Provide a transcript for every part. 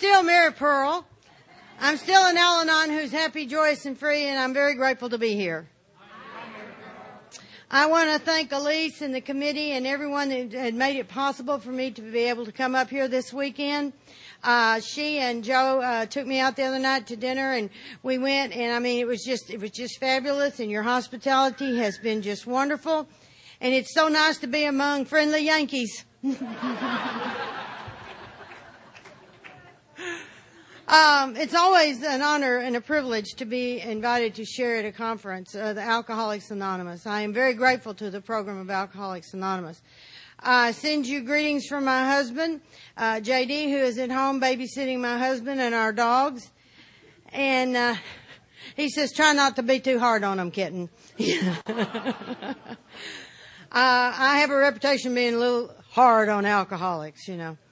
still Mary Pearl. I'm still an Al-Anon who's happy, joyous, and free, and I'm very grateful to be here. I want to thank Elise and the committee and everyone that had made it possible for me to be able to come up here this weekend. She and Joe took me out the other night to dinner, and we went, and I mean, it was just fabulous, and your hospitality has been just wonderful, and it's so nice to be among friendly Yankees. It's always an honor and a privilege to be invited to share at a conference, the Alcoholics Anonymous. I am very grateful to the program of Alcoholics Anonymous. I send you greetings from my husband, JD, who is at home babysitting my husband and our dogs. And he says, try not to be too hard on them, kitten. I have a reputation of being a little hard on alcoholics, you know.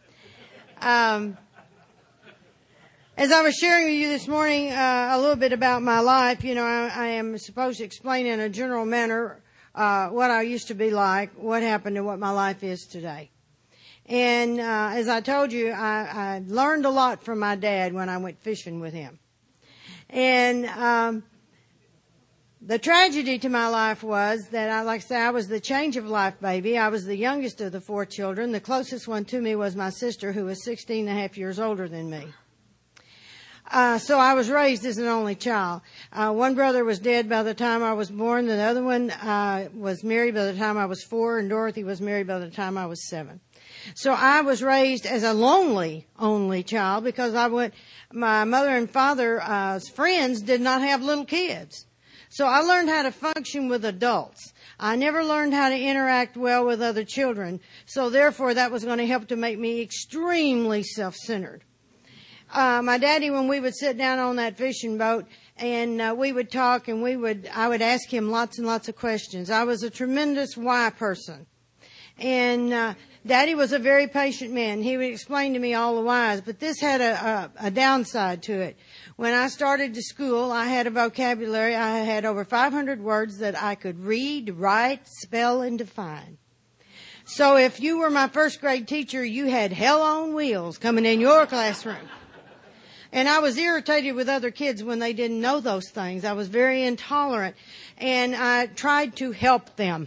As I was sharing with you this morning a little bit about my life, you know, I am supposed to explain in a general manner what I used to be like, what happened, and what my life is today. And as I told you, I learned a lot from my dad when I went fishing with him. And the tragedy to my life was that, I was the change of life baby. I was the youngest of the 4 children. The closest one to me was my sister, who was 16 and a half years older than me. So I was raised as an only child. One brother was dead by the time I was born. The other one was married by the time I was 4, and Dorothy was married by the time I was 7. So I was raised as a lonely only child because my mother and father's friends did not have little kids. So I learned how to function with adults. I never learned how to interact well with other children. So therefore, that was going to help to make me extremely self-centered. My daddy, when we would sit down on that fishing boat and we would talk, and I would ask him lots and lots of questions. I was a tremendous why person. And Daddy was a very patient man. He would explain to me all the whys, but this had a downside to it. When I started to school, I had a vocabulary. I had over 500 words that I could read, write, spell, and define. So if you were my first grade teacher, you had hell on wheels coming in your classroom. And I was irritated with other kids when they didn't know those things. I was very intolerant, and I tried to help them.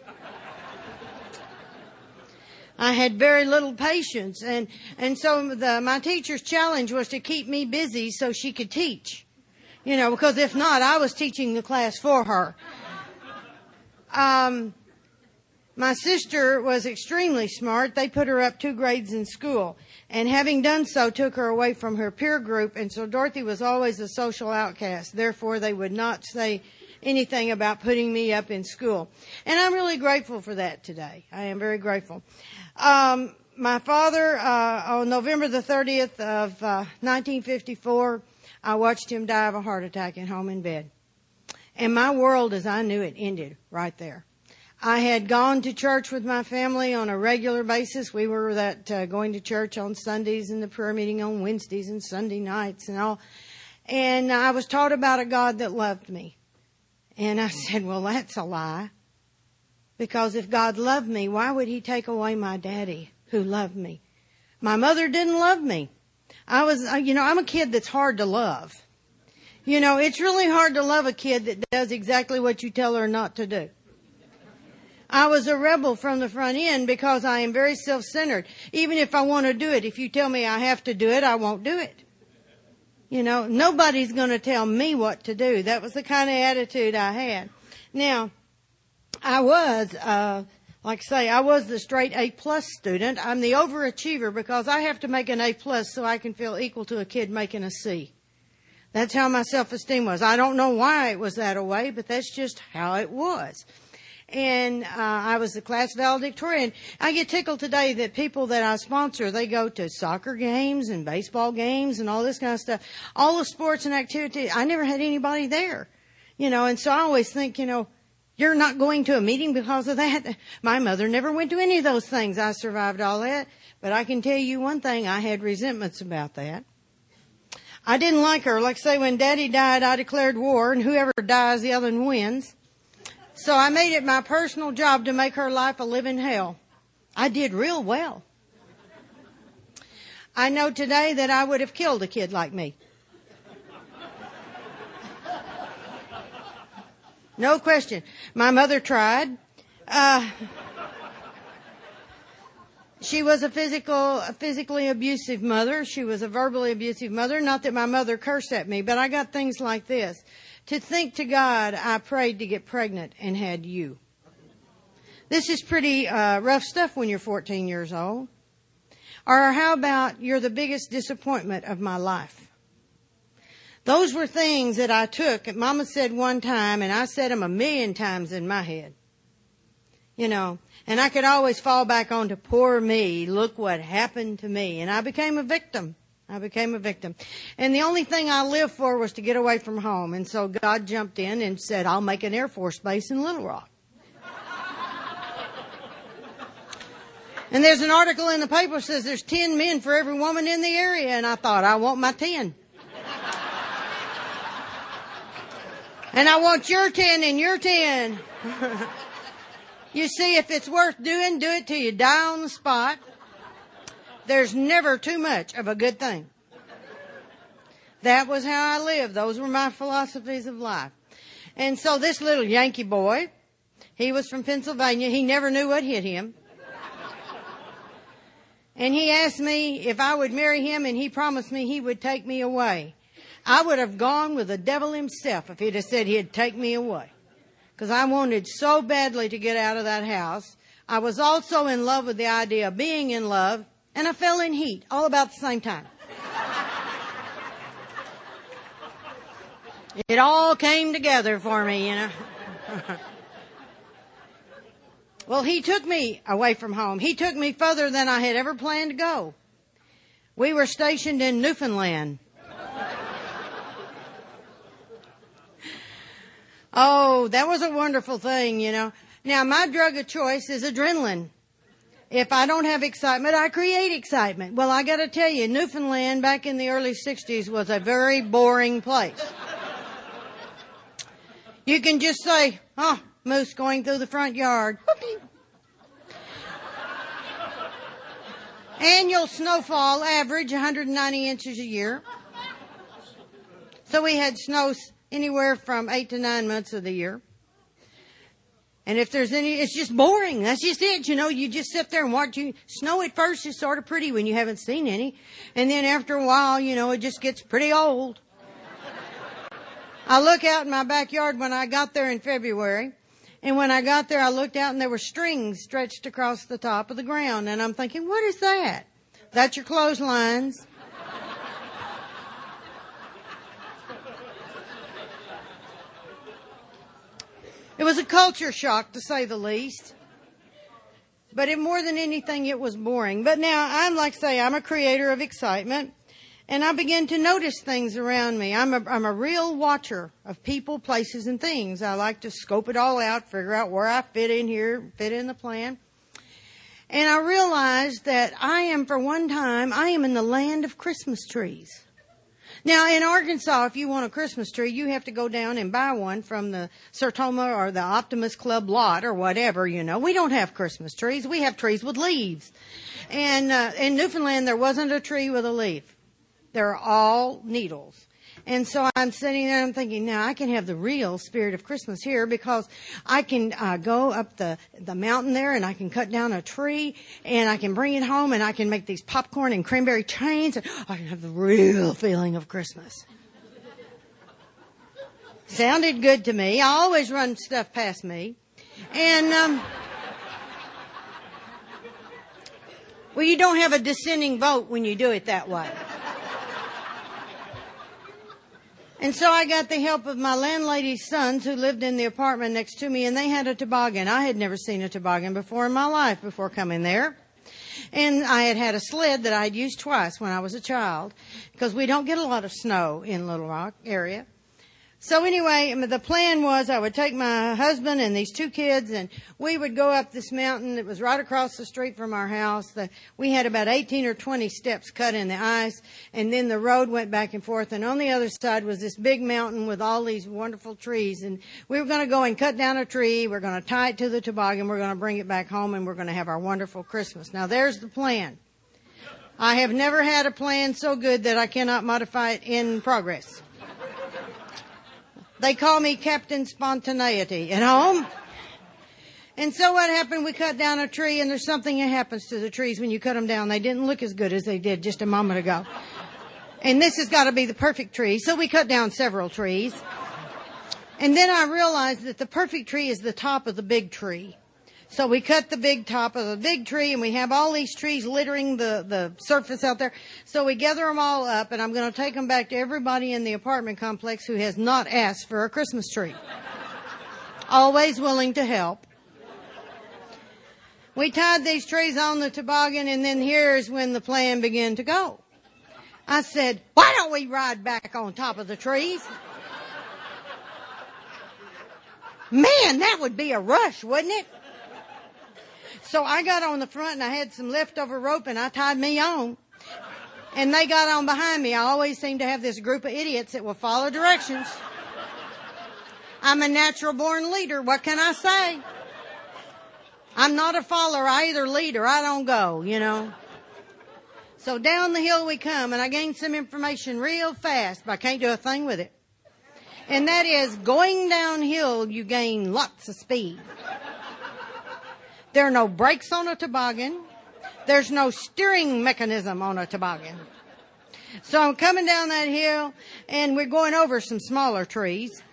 I had very little patience, and so my teacher's challenge was to keep me busy so she could teach. You know, because if not, I was teaching the class for her. My sister was extremely smart. They put her up 2 grades in school, and having done so, took her away from her peer group, and so Dorothy was always a social outcast. Therefore, they would not say anything about putting me up in school. And I'm really grateful for that today. I am very grateful. My father, on November the 30th of 1954, I watched him die of a heart attack at home in bed. And my world as I knew it ended right there. I had gone to church with my family on a regular basis. We were going to church on Sundays and the prayer meeting on Wednesdays and Sunday nights and all. And I was taught about a God that loved me. And I said, well, that's a lie. Because if God loved me, why would he take away my daddy who loved me? My mother didn't love me. I'm a kid that's hard to love. You know, it's really hard to love a kid that does exactly what you tell her not to do. I was a rebel from the front end because I am very self-centered. Even if I want to do it, if you tell me I have to do it, I won't do it. You know, nobody's going to tell me what to do. That was the kind of attitude I had. Now, I was, I was the straight A+ student. I'm the overachiever because I have to make an A+ so I can feel equal to a kid making a C. That's how my self-esteem was. I don't know why it was that way, but that's just how it was. And I was the class valedictorian. I get tickled today that people that I sponsor, they go to soccer games and baseball games and all this kind of stuff. All the sports and activities, I never had anybody there. You know, and so I always think, you know, you're not going to a meeting because of that. My mother never went to any of those things. I survived all that. But I can tell you one thing, I had resentments about that. I didn't like her. Like say when Daddy died, I declared war, and whoever dies, the other one wins. So I made it my personal job to make her life a living hell. I did real well. I know today that I would have killed a kid like me. No question. My mother tried. She was a physically abusive mother. She was a verbally abusive mother. Not that my mother cursed at me, but I got things like this. To think to God, I prayed to get pregnant and had you. This is pretty rough stuff when you're 14 years old. Or how about, you're the biggest disappointment of my life? Those were things that I took. Mama said one time, and I said them 1,000,000 times in my head. You know, and I could always fall back onto poor me. Look what happened to me. And I became a victim. And the only thing I lived for was to get away from home. And so God jumped in and said, I'll make an Air Force base in Little Rock. And there's an article in the paper that says there's 10 men for every woman in the area. And I thought, I want my 10. And I want your 10 and your 10. You see, if it's worth doing, do it till you die on the spot. There's never too much of a good thing. That was how I lived. Those were my philosophies of life. And so this little Yankee boy, he was from Pennsylvania. He never knew what hit him. And he asked me if I would marry him, and he promised me he would take me away. I would have gone with the devil himself if he'd have said he'd take me away. Because I wanted so badly to get out of that house. I was also in love with the idea of being in love, and I fell in heat all about the same time. It all came together for me, you know. Well, he took me away from home. He took me further than I had ever planned to go. We were stationed in Newfoundland. Oh, that was a wonderful thing, you know. Now, my drug of choice is adrenaline. If I don't have excitement, I create excitement. Well, I got to tell you, Newfoundland back in the early 60s was a very boring place. You can just say, oh, moose going through the front yard. Whoopee. Annual snowfall average 190 inches a year. So we had snow anywhere from 8 to 9 months of the year. And if there's any, it's just boring. That's just it. You know, you just sit there and watch snow at first is sort of pretty when you haven't seen any. And then after a while, you know, it just gets pretty old. I look out in my backyard when I got there in February. And when I got there, I looked out and there were strings stretched across the top of the ground. And I'm thinking, what is that? That's your clotheslines. It was a culture shock, to say the least. But more than anything, it was boring. But now, I'm a creator of excitement. And I begin to notice things around me. I'm a real watcher of people, places, and things. I like to scope it all out, figure out where I fit in here, fit in the plan. And I realized that I am in the land of Christmas trees. Now, in Arkansas, if you want a Christmas tree, you have to go down and buy one from the Sertoma or the Optimist Club lot or whatever, you know. We don't have Christmas trees. We have trees with leaves. And in Newfoundland, there wasn't a tree with a leaf. They're all needles. And so I'm sitting there and I'm thinking, now I can have the real spirit of Christmas here because I can go up the mountain there and I can cut down a tree and I can bring it home and I can make these popcorn and cranberry trains and I can have the real feeling of Christmas. Sounded good to me. I always run stuff past me. And, well, you don't have a dissenting vote when you do it that way. And so I got the help of my landlady's sons who lived in the apartment next to me, and they had a toboggan. I had never seen a toboggan before in my life before coming there. And I had a sled that I'd used twice when I was a child because we don't get a lot of snow in Little Rock area. So anyway, the plan was I would take my husband and these two kids and we would go up this mountain that was right across the street from our house. We had about 18 or 20 steps cut in the ice and then the road went back and forth and on the other side was this big mountain with all these wonderful trees and we were going to go and cut down a tree. We're going to tie it to the toboggan. We're going to bring it back home and we're going to have our wonderful Christmas. Now there's the plan. I have never had a plan so good that I cannot modify it in progress. They call me Captain Spontaneity at home. And so what happened, we cut down a tree, and there's something that happens to the trees when you cut them down. They didn't look as good as they did just a moment ago. And this has got to be the perfect tree. So we cut down several trees. And then I realized that the perfect tree is the top of the big tree. So we cut the big top of the big tree, and we have all these trees littering the surface out there. So we gather them all up, and I'm going to take them back to everybody in the apartment complex who has not asked for a Christmas tree. Always willing to help. We tied these trees on the toboggan, and then here's when the plan began to go. I said, why don't we ride back on top of the trees? Man, that would be a rush, wouldn't it? So I got on the front, and I had some leftover rope, and I tied me on. And they got on behind me. I always seem to have this group of idiots that will follow directions. I'm a natural born leader. What can I say? I'm not a follower. I either lead or I don't go, you know. So down the hill we come, and I gained some information real fast, but I can't do a thing with it. And that is, going downhill, you gain lots of speed. There are no brakes on a toboggan. There's no steering mechanism on a toboggan. So I'm coming down that hill, and we're going over some smaller trees.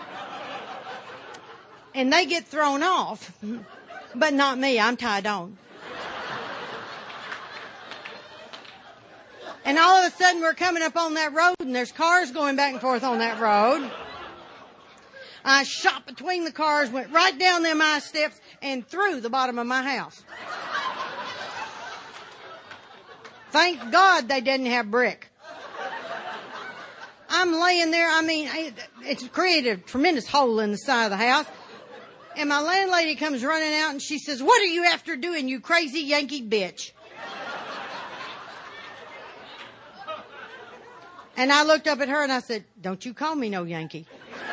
And they get thrown off. But not me. I'm tied on. And all of a sudden, we're coming up on that road, and there's cars going back and forth on that road. I shot between the cars, went right down them ice steps, and through the bottom of my house. Thank God they didn't have brick. I'm laying there. I mean, it's created a tremendous hole in the side of the house. And my landlady comes running out, and she says, what are you after doing, you crazy Yankee bitch? And I looked up at her, and I said, don't you call me no Yankee.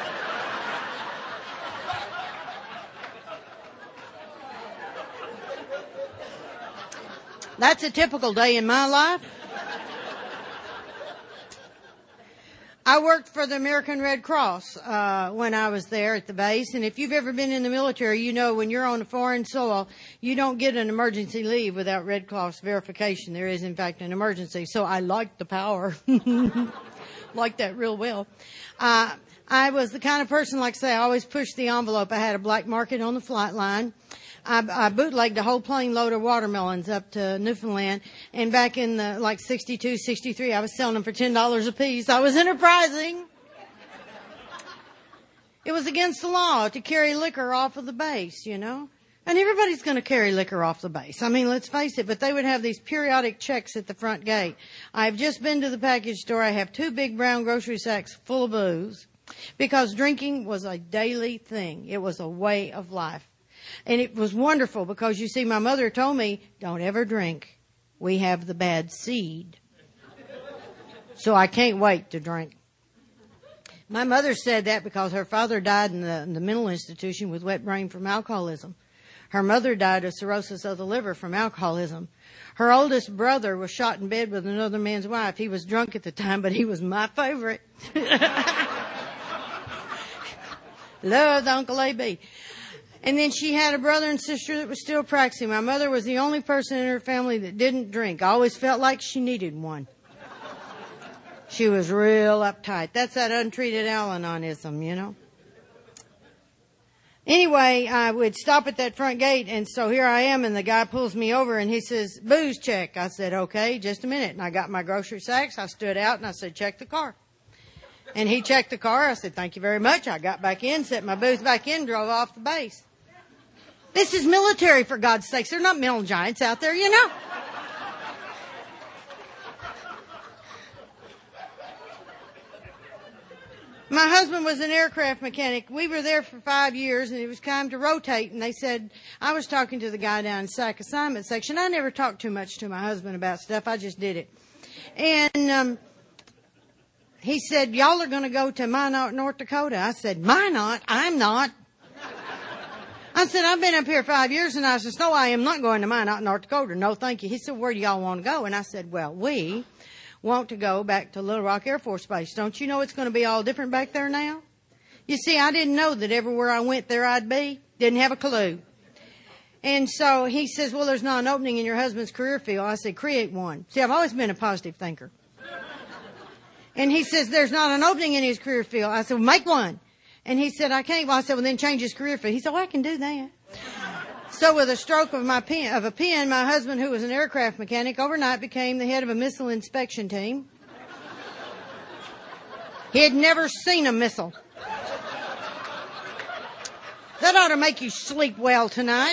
That's a typical day in my life. I worked for the American Red Cross when I was there at the base. And if you've ever been in the military, you know when you're on a foreign soil, you don't get an emergency leave without Red Cross verification. There is, in fact, an emergency. So I liked the power. Liked that real well. I was the kind of person, like I say, I always pushed the envelope. I had a black market on the flight line. I bootlegged a whole plane load of watermelons up to Newfoundland. And back in the, 62, 63, I was selling them for $10 a piece. I was enterprising. It was against the law to carry liquor off of the base, you know. And everybody's going to carry liquor off the base. I mean, let's face it, but they would have these periodic checks at the front gate. I've just been to the package store. I have 2 big brown grocery sacks full of booze because drinking was a daily thing. It was a way of life. And it was wonderful because, you see, my mother told me, don't ever drink. We have the bad seed. So I can't wait to drink. My mother said that because her father died in the mental institution with wet brain from alcoholism. Her mother died of cirrhosis of the liver from alcoholism. Her oldest brother was shot in bed with another man's wife. He was drunk at the time, but he was my favorite. Loved Uncle A.B. And then she had a brother and sister that was still practicing. My mother was the only person in her family that didn't drink. I always felt like she needed one. She was real uptight. That's that untreated Al-Anonism, you know. Anyway, I would stop at that front gate, and so here I am, and the guy pulls me over, and he says, booze check. I said, okay, just a minute. And I got my grocery sacks. I stood out, and I said, check the car. And he checked the car. I said, thank you very much. I got back in, set my booze back in, drove off the base. This is military, for God's sakes. They're not mental giants out there, you know. My husband was an aircraft mechanic. We were there for 5 years, and it was time to rotate. And they said, I was talking to the guy down in SAC assignment section. I never talked too much to my husband about stuff. I just did it. And he said, y'all are going to go to Minot, North Dakota. I said, Minot? I'm not. I said, I've been up here 5 years, and I said, no, I am not going to mine out in North Dakota. No, thank you. He said, where do y'all want to go? And I said, well, we want to go back to Little Rock Air Force Base. Don't you know it's going to be all different back there now? You see, I didn't know that everywhere I went there I'd be. Didn't have a clue. And so he says, well, there's not an opening in your husband's career field. I said, create one. See, I've always been a positive thinker. And he says, there's not an opening in his career field. I said, well, make one. And he said, I can't. Well, I said, well, then change his career field. He said, well, I can do that. So with a stroke of a pen, my husband, who was an aircraft mechanic, overnight became the head of a missile inspection team. He had never seen a missile. That ought to make you sleep well tonight.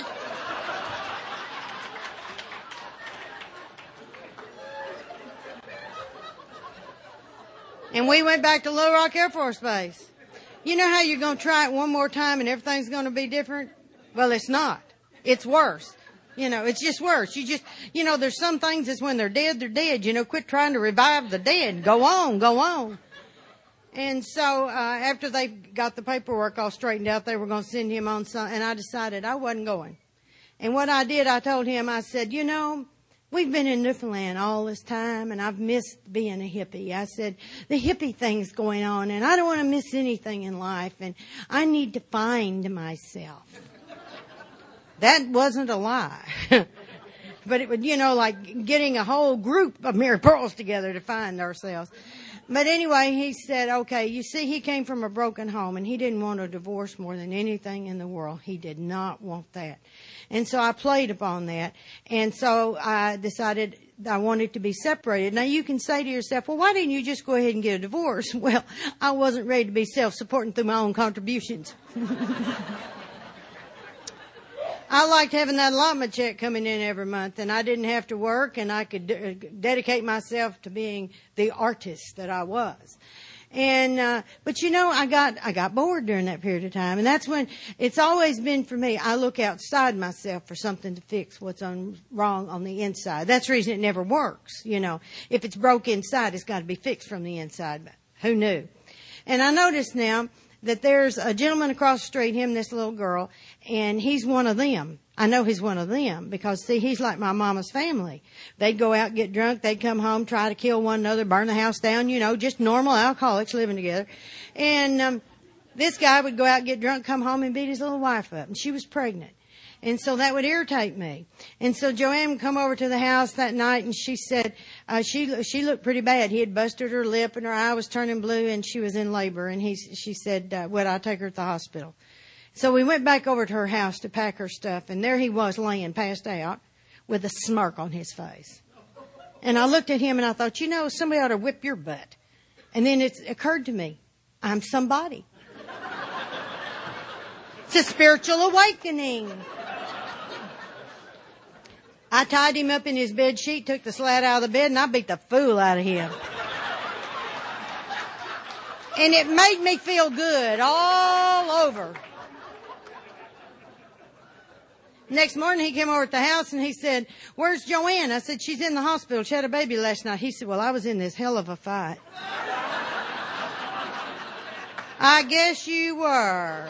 And we went back to Little Rock Air Force Base. You know how you're going to try it one more time and everything's going to be different? Well, it's not. It's worse. You know, it's just worse. There's some things that's when they're dead, they're dead. Quit trying to revive the dead. Go on, go on. And so after they got the paperwork all straightened out, they were going to send him on some, and I decided I wasn't going. And what I did, I told him, I said, we've been in Newfoundland all this time, and I've missed being a hippie. I said, the hippie thing's going on, and I don't want to miss anything in life, and I need to find myself. That wasn't a lie. But it would, like getting a whole group of Mary Pearls together to find ourselves. But anyway, he said, okay, you see, he came from a broken home, and he didn't want a divorce more than anything in the world. He did not want that. And so I played upon that. And so I decided I wanted to be separated. Now, you can say to yourself, well, why didn't you just go ahead and get a divorce? Well, I wasn't ready to be self-supporting through my own contributions. I liked having that allotment check coming in every month, and I didn't have to work, and I could dedicate myself to being the artist that I was. And but I got bored during that period of time, and that's when it's always been for me. I look outside myself for something to fix what's wrong on the inside. That's the reason it never works. If it's broke inside, it's got to be fixed from the inside. But who knew? And I notice now that there's a gentleman across the street, him and this little girl, and he's one of them. I know he's one of them because, see, he's like my mama's family. They'd go out, get drunk, they'd come home, try to kill one another, burn the house down, just normal alcoholics living together. And this guy would go out, get drunk, come home, and beat his little wife up. And she was pregnant. And so that would irritate me. And so Joanne would come over to the house that night, and she said she looked pretty bad. He had busted her lip, and her eye was turning blue, and she was in labor. And she said, would I take her to the hospital? So we went back over to her house to pack her stuff, and there he was laying passed out with a smirk on his face. And I looked at him, and I thought, somebody ought to whip your butt. And then it occurred to me, I'm somebody. It's a spiritual awakening. I tied him up in his bed sheet, took the slat out of the bed, and I beat the fool out of him. And it made me feel good all over. Next morning, he came over at the house, and he said, where's Joanne? I said, she's in the hospital. She had a baby last night. He said, well, I was in this hell of a fight. I guess you were.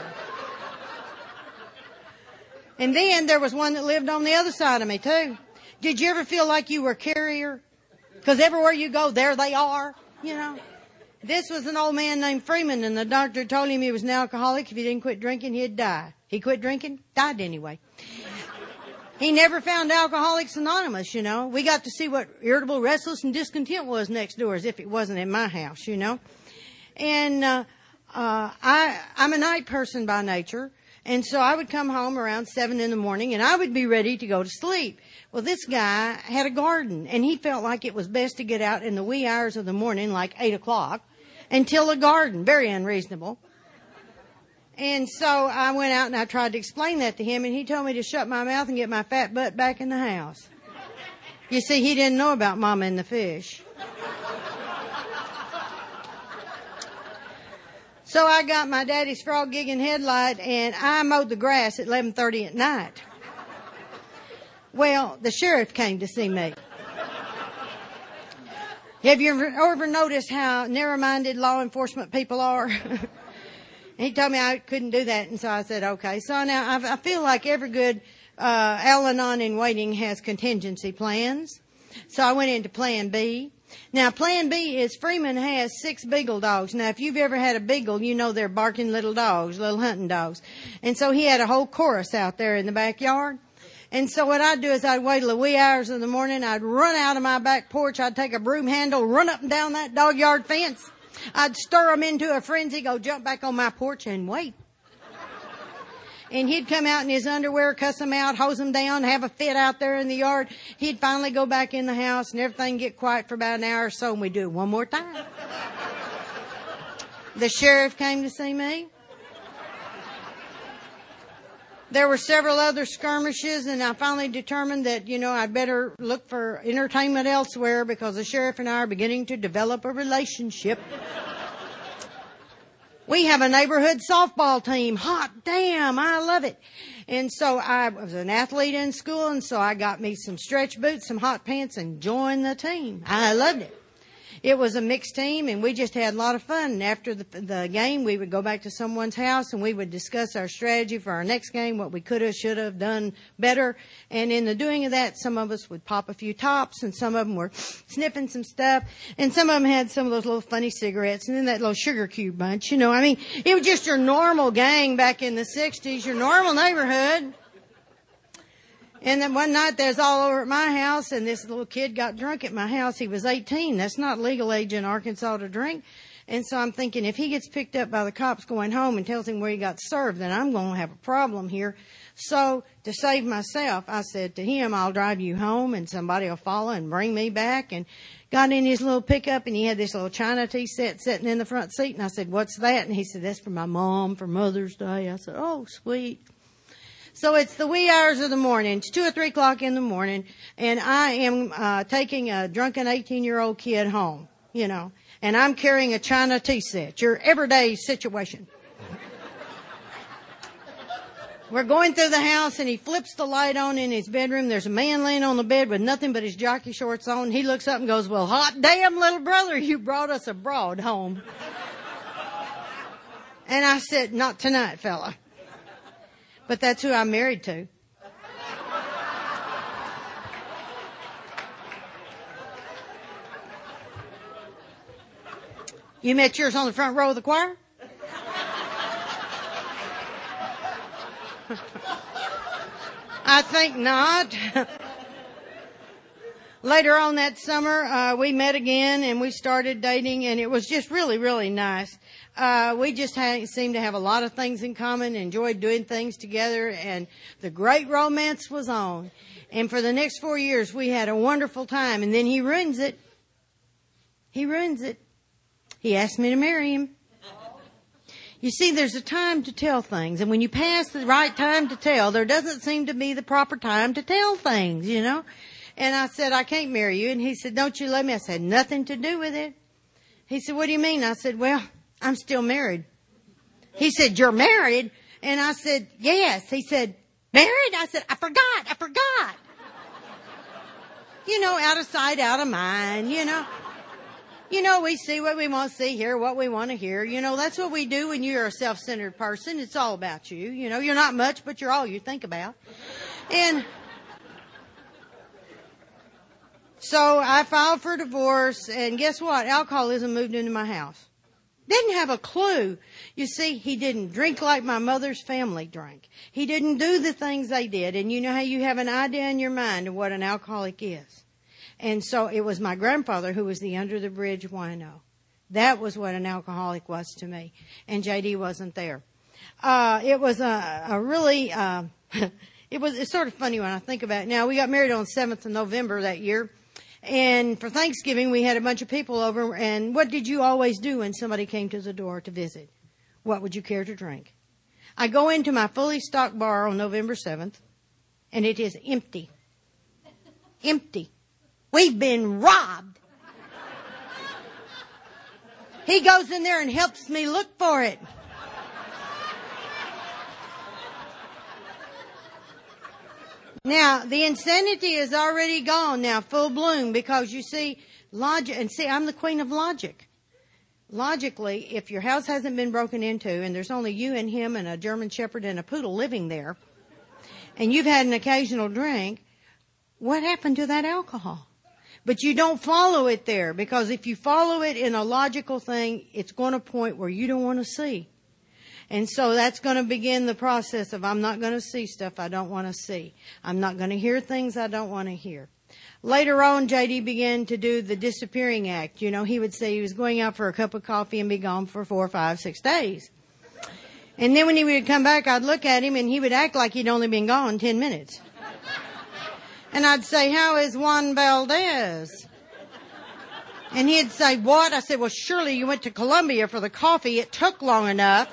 And then there was one that lived on the other side of me, too. Did you ever feel like you were a carrier? Because everywhere you go, there they are, This was an old man named Freeman, and the doctor told him he was an alcoholic. If he didn't quit drinking, he'd die. He quit drinking, died anyway. He never found Alcoholics Anonymous, We got to see what irritable, restless, and discontent was next door, as if it wasn't in my house, And I'm a night person by nature. And so I would come home around 7 in the morning, and I would be ready to go to sleep. Well, this guy had a garden, and he felt like it was best to get out in the wee hours of the morning, like 8 o'clock, and till the garden. Very unreasonable. And so I went out and I tried to explain that to him, and he told me to shut my mouth and get my fat butt back in the house. You see, he didn't know about Mama and the fish. So I got my daddy's frog gig and headlight, and I mowed the grass at 11:30 at night. Well, the sheriff came to see me. Have you ever noticed how narrow-minded law enforcement people are? And he told me I couldn't do that, and so I said, okay. So now I feel like every good Al-Anon in waiting has contingency plans. So I went into Plan B. Now, Plan B is Freeman has 6 beagle dogs. Now, if you've ever had a beagle, you know they're barking little dogs, little hunting dogs. And so he had a whole chorus out there in the backyard. And so what I'd do is I'd wait till the wee hours of the morning. I'd run out of my back porch. I'd take a broom handle, run up and down that dog yard fence. I'd stir them into a frenzy, go jump back on my porch and wait. And he'd come out in his underwear, cuss them out, hose them down, have a fit out there in the yard. He'd finally go back in the house and everything get quiet for about an hour or so, and we'd do it one more time. The sheriff came to see me. There were several other skirmishes, and I finally determined that, I'd better look for entertainment elsewhere because the sheriff and I are beginning to develop a relationship. We have a neighborhood softball team. Hot damn, I love it. And so I was an athlete in school, and so I got me some stretch boots, some hot pants, and joined the team. I loved it. It was a mixed team, and we just had a lot of fun. And after the game, we would go back to someone's house, and we would discuss our strategy for our next game, what we could have, should have done better. And in the doing of that, some of us would pop a few tops, and some of them were sniffing some stuff, and some of them had some of those little funny cigarettes, and then that little sugar cube bunch, it was just your normal gang back in the 60s, your normal neighborhood. And then one night they was all over at my house, and this little kid got drunk at my house. He was 18. That's not legal age in Arkansas to drink. And so I'm thinking, if he gets picked up by the cops going home and tells him where he got served, then I'm going to have a problem here. So to save myself, I said to him, I'll drive you home and somebody will follow and bring me back. And got in his little pickup, and he had this little china tea set sitting in the front seat. And I said, what's that? And he said, that's for my mom for Mother's Day. I said, oh, sweet. So it's the wee hours of the morning. It's 2 or 3 o'clock in the morning, and I am taking a drunken 18-year-old kid home, and I'm carrying a china tea set, your everyday situation. We're going through the house, and he flips the light on in his bedroom. There's a man laying on the bed with nothing but his jockey shorts on. He looks up and goes, well, hot damn, little brother, you brought us a broad home. And I said, not tonight, fella. But that's who I'm married to. You met yours on the front row of the choir? I think not. Later on that summer, we met again and we started dating, and it was just really, really nice. We just seemed to have a lot of things in common, enjoyed doing things together, and the great romance was on. And for the next 4 years, we had a wonderful time, and then he ruins it. He ruins it. He asked me to marry him. You see, there's a time to tell things, and when you pass the right time to tell, there doesn't seem to be the proper time to tell things, And I said, I can't marry you. And he said, don't you love me? I said, nothing to do with it. He said, what do you mean? I said, well, I'm still married. He said, you're married? And I said, yes. He said, married? I said, I forgot. Out of sight, out of mind, we see what we want to see, hear what we want to hear. That's what we do when you're a self-centered person. It's all about you. You're not much, but you're all you think about. And so I filed for divorce, and guess what? Alcoholism moved into my house. Didn't have a clue. You see, he didn't drink like my mother's family drank. He didn't do the things they did. And you know how you have an idea in your mind of what an alcoholic is. And so it was my grandfather who was the under the bridge wino. That was what an alcoholic was to me. And JD wasn't there. It was a really, it's sort of funny when I think about it. Now, we got married on the 7th of November that year. And for Thanksgiving, we had a bunch of people over. And what did you always do when somebody came to the door to visit? What would you care to drink? I go into my fully stocked bar on November 7th, and it is empty. Empty. We've been robbed. He goes in there and helps me look for it. Now, the insanity is already gone now, full bloom, because you see, logic, and see, I'm the queen of logic. logically, if your house hasn't been broken into and there's only you and him and a German Shepherd and a poodle living there, and you've had an occasional drink, what happened to that alcohol? But you don't follow it there, because if you follow it in a logical thing, it's going to point where you don't want to see. And so that's going to begin the process of, I'm not going to see stuff I don't want to see. I'm not going to hear things I don't want to hear. Later on, J.D. began to do the disappearing act. You know, he would say he was going out for a cup of coffee and be gone for 4, 5, 6 days. And then when he would come back, I'd look at him and he would act like he'd only been gone 10 minutes. And I'd say, how is Juan Valdez? And he'd say, what? I said, well, surely you went to Colombia for the coffee. It took long enough.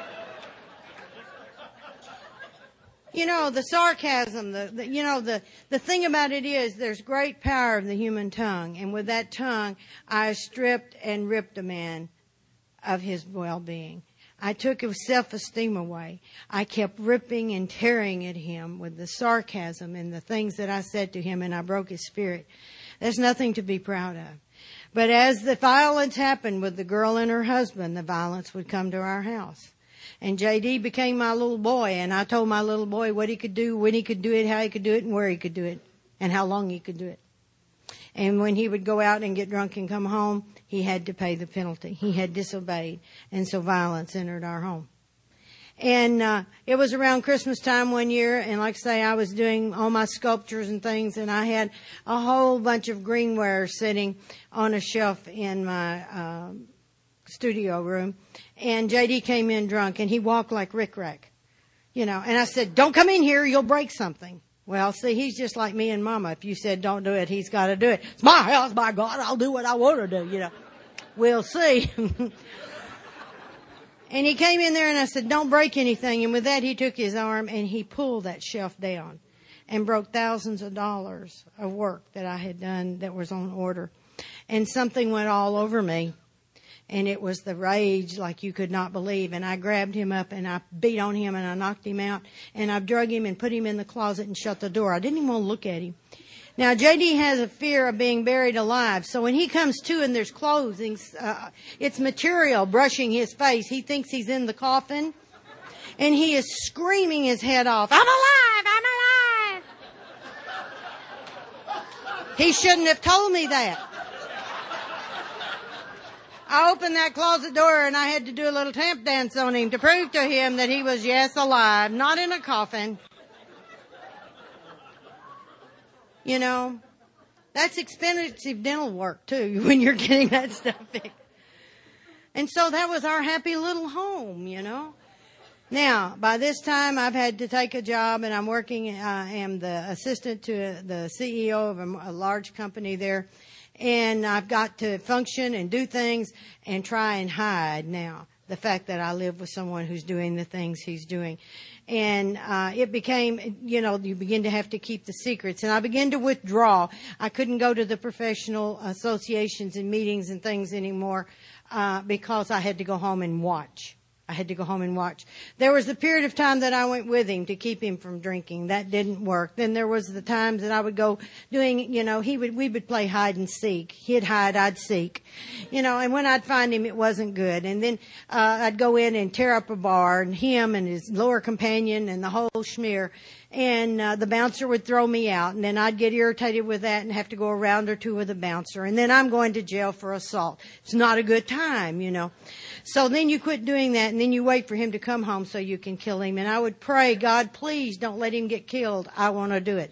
You know, the sarcasm, the thing about it is there's great power of the human tongue. And with that tongue, I stripped and ripped a man of his well-being. I took his self-esteem away. I kept ripping and tearing at him with the sarcasm and the things that I said to him, and I broke his spirit. There's nothing to be proud of. But as the violence happened with the girl and her husband, the violence would come to our house. And J.D. became my little boy, and I told my little boy what he could do, when he could do it, how he could do it, and where he could do it, and how long he could do it. And when he would go out and get drunk and come home, he had to pay the penalty. He had disobeyed, and so violence entered our home. And it was around Christmas time one year, and like I say, I was doing all my sculptures and things, and I had a whole bunch of greenware sitting on a shelf in my studio room. And J.D. came in drunk, and he walked like Rick Rack, you know. And I said, don't come in here, you'll break something. Well, see, he's just like me and Mama. If you said don't do it, he's got to do it. It's my house, my God, I'll do what I want to do, you know. We'll see. And he came in there, and I said, don't break anything. And with that, he took his arm, and he pulled that shelf down and broke thousands of dollars of work that I had done that was on order. And something went all over me. And it was the rage like you could not believe. And I grabbed him up and I beat on him and I knocked him out. And I drug him and put him in the closet and shut the door. I didn't even want to look at him. Now, J.D. has a fear of being buried alive. So when he comes to and there's clothing, it's material brushing his face. He thinks he's in the coffin. And he is screaming his head off. I'm alive! I'm alive! He shouldn't have told me that. I opened that closet door and I had to do a little tap dance on him to prove to him that he was, yes, alive, not in a coffin. You know, that's expensive dental work, too, when you're getting that stuff fixed. And so that was our happy little home, you know. Now, by this time, I've had to take a job, and I'm working, I am the assistant to the CEO of a large company there. And I've got to function and do things and try and hide now the fact that I live with someone who's doing the things he's doing. And it became, you know, you begin to have to keep the secrets. And I began to withdraw. I couldn't go to the professional associations and meetings and things anymore because I had to go home and watch. I had to go home and watch. There was a period of time that I went with him to keep him from drinking. That didn't work. Then there was the times that I would go doing, you know, we would play hide and seek. He'd hide, I'd seek. You know, and when I'd find him, it wasn't good. And then I'd go in and tear up a bar, and him and his lower companion and the whole schmear. And the bouncer would throw me out, and then I'd get irritated with that and have to go a round or two with the bouncer. And then I'm going to jail for assault. It's not a good time, you know. So then you quit doing that, and then you wait for him to come home so you can kill him. And I would pray, God, please don't let him get killed. I want to do it.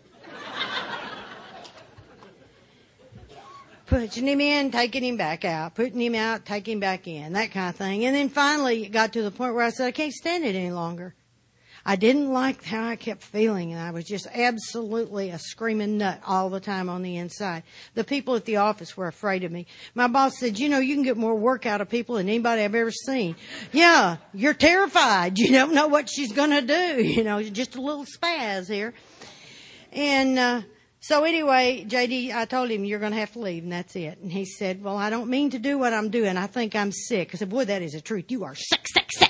Pushing him in, taking him back out, putting him out, taking him back in, that kind of thing. And then finally it got to the point where I said, I can't stand it any longer. I didn't like how I kept feeling, and I was just absolutely a screaming nut all the time on the inside. The people at the office were afraid of me. My boss said, you know, you can get more work out of people than anybody I've ever seen. Yeah, you're terrified. You don't know what she's going to do. You know, just a little spaz here. And so anyway, J.D., I told him, you're going to have to leave, and that's it. And he said, well, I don't mean to do what I'm doing. I think I'm sick. I said, boy, that is the truth. You are sick, sick, sick.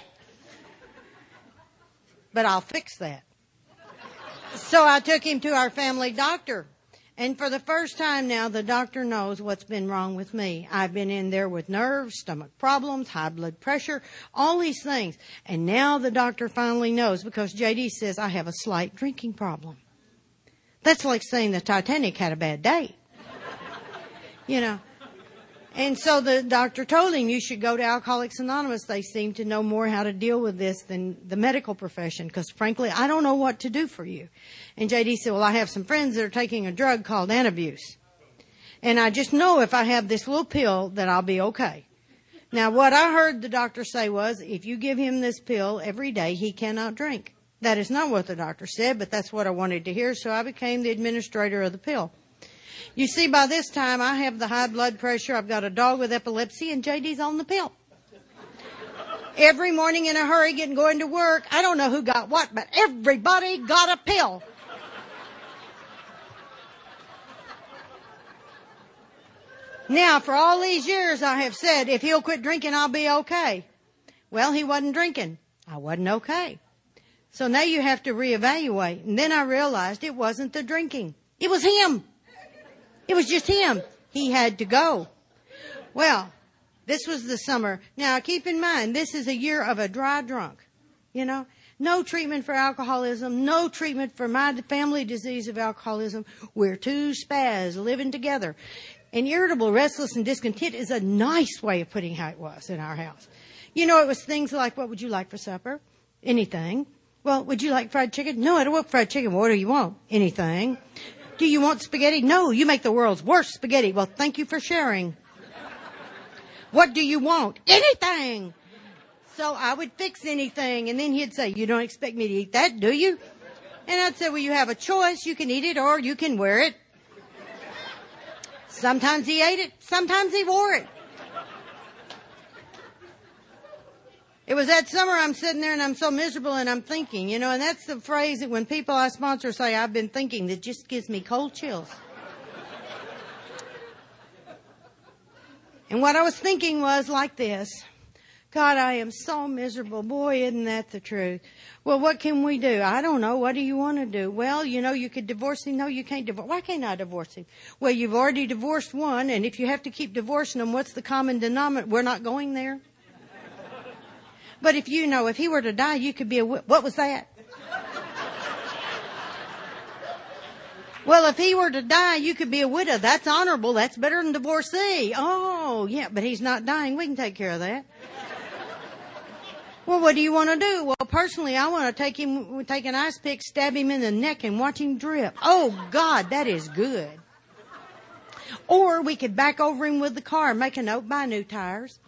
But I'll fix that. So I took him to our family doctor. And for the first time now, the doctor knows what's been wrong with me. I've been in there with nerves, stomach problems, high blood pressure, all these things. And now the doctor finally knows because JD says I have a slight drinking problem. That's like saying the Titanic had a bad day. You know. And so the doctor told him, you should go to Alcoholics Anonymous. They seem to know more how to deal with this than the medical profession because, frankly, I don't know what to do for you. And JD said, well, I have some friends that are taking a drug called Antabuse. And I just know if I have this little pill that I'll be okay. Now, what I heard the doctor say was, if you give him this pill every day, he cannot drink. That is not what the doctor said, but that's what I wanted to hear, so I became the administrator of the pill. You see, by this time, I have the high blood pressure, I've got a dog with epilepsy, and JD's on the pill. Every morning in a hurry, going to work. I don't know who got what, but everybody got a pill. Now, for all these years, I have said, if he'll quit drinking, I'll be okay. Well, he wasn't drinking. I wasn't okay. So now you have to reevaluate. And then I realized it wasn't the drinking. It was him. It was just him. He had to go. Well, this was the summer. Now, keep in mind, this is a year of a dry drunk. You know, no treatment for alcoholism, no treatment for my family disease of alcoholism. We're two spaz living together. And irritable, restless, and discontent is a nice way of putting how it was in our house. You know, it was things like, what would you like for supper? Anything. Well, would you like fried chicken? No, I don't want fried chicken. What do you want? Anything. Do you want spaghetti? No, you make the world's worst spaghetti. Well, thank you for sharing. What do you want? Anything. So I would fix anything, and then he'd say, you don't expect me to eat that, do you? And I'd say, well, you have a choice. You can eat it or you can wear it. Sometimes he ate it. Sometimes he wore it. It was that summer I'm sitting there and I'm so miserable and I'm thinking, you know, and that's the phrase that when people I sponsor say, I've been thinking, that just gives me cold chills. And what I was thinking was like this. God, I am so miserable. Boy, isn't that the truth? Well, what can we do? I don't know. What do you want to do? Well, you know, you could divorce him. No, you can't divorce. Why can't I divorce him? Well, you've already divorced one, and if you have to keep divorcing them, what's the common denominator? We're not going there. But if you know, if he were to die, you could be what was that? Well, if he were to die, you could be a widow. That's honorable. That's better than divorcee. Oh, yeah, but he's not dying. We can take care of that. Well, what do you want to do? Well, personally, I want to take an ice pick, stab him in the neck, and watch him drip. Oh, God, that is good. Or we could back over him with the car, make a note, buy new tires.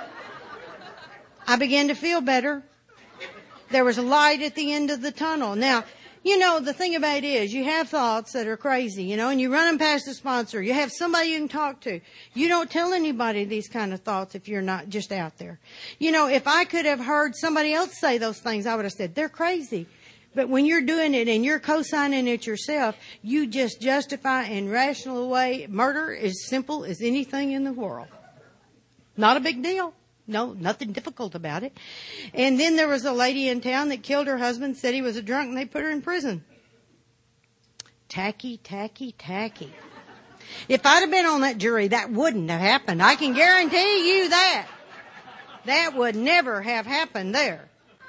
I began to feel better. There was a light at the end of the tunnel. Now, you know, the thing about it is you have thoughts that are crazy, you know, and you run them past a sponsor. You have somebody you can talk to. You don't tell anybody these kind of thoughts if you're not just out there. You know, if I could have heard somebody else say those things, I would have said, they're crazy. But when you're doing it and you're co-signing it yourself, you just justify in rational way. Murder is simple as anything in the world. Not a big deal. No, nothing difficult about it. And then there was a lady in town that killed her husband, said he was a drunk, and they put her in prison. Tacky, tacky, tacky. If I'd have been on that jury, that wouldn't have happened. I can guarantee you that. That would never have happened there.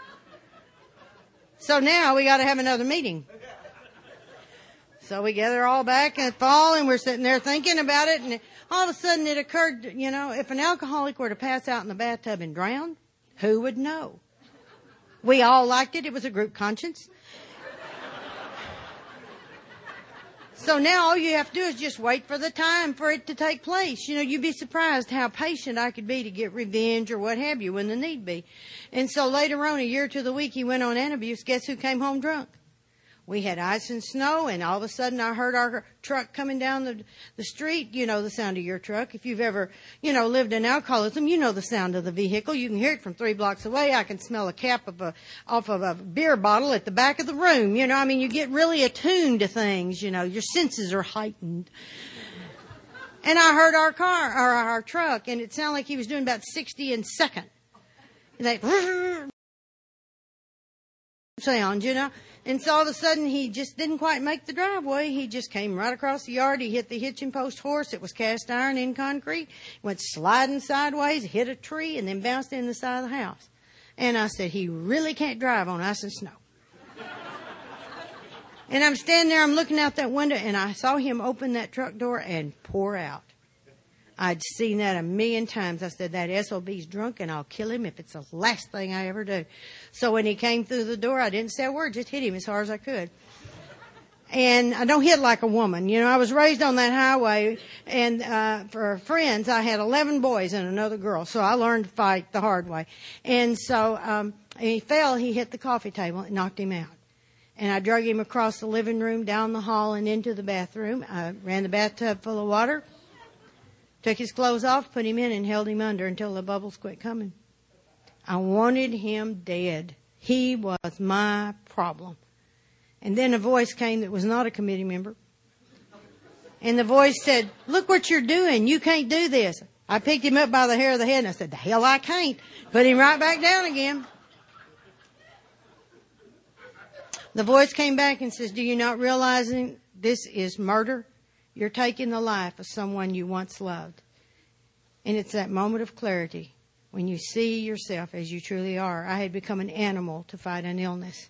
So now we got to have another meeting. So we gather all back in the fall, and we're sitting there thinking about it, and all of a sudden it occurred, you know, if an alcoholic were to pass out in the bathtub and drown, who would know? We all liked it. It was a group conscience. So now all you have to do is just wait for the time for it to take place. You know, you'd be surprised how patient I could be to get revenge or what have you when the need be. And so later on, a year to the week, he went on Antabuse. Guess who came home drunk? We had ice and snow, and all of a sudden I heard our truck coming down the street. You know the sound of your truck. If you've ever, you know, lived in alcoholism, you know the sound of the vehicle. You can hear it from 3 blocks away. I can smell a cap off of a beer bottle at the back of the room. You know, I mean, you get really attuned to things. You know, your senses are heightened. And I heard our truck, and it sounded like he was doing about 60 in a second. And sound, you know. And so all of a sudden, he just didn't quite make the driveway. He just came right across the yard. He hit the hitching post horse. It was cast iron in concrete. Went sliding sideways, hit a tree, and then bounced in the side of the house. And I said, he really can't drive on ice and snow. And I'm standing there, I'm looking out that window, and I saw him open that truck door and pour out. I'd seen that a million times. I said, that SOB's drunk, and I'll kill him if it's the last thing I ever do. So when he came through the door, I didn't say a word, just hit him as hard as I could. And I don't hit like a woman. You know, I was raised on that highway, and for friends, I had 11 boys and another girl, so I learned to fight the hard way. And so he fell, he hit the coffee table, and knocked him out. And I drug him across the living room, down the hall, and into the bathroom. I ran the bathtub full of water, took his clothes off, put him in, and held him under until the bubbles quit coming. I wanted him dead. He was my problem. And then a voice came that was not a committee member. And the voice said, look what you're doing. You can't do this. I picked him up by the hair of the head, and I said, the hell I can't. Put him right back down again. The voice came back and says, do you not realize this is murder? You're taking the life of someone you once loved. And it's that moment of clarity when you see yourself as you truly are. I had become an animal to fight an illness.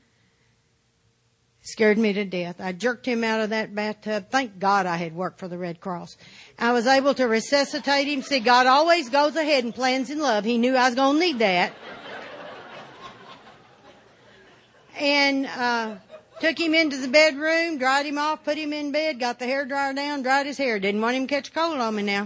It scared me to death. I jerked him out of that bathtub. Thank God I had worked for the Red Cross. I was able to resuscitate him. See, God always goes ahead and plans in love. He knew I was going to need that. And took him into the bedroom, dried him off, put him in bed, got the hairdryer down, dried his hair. Didn't want him to catch a cold on me now.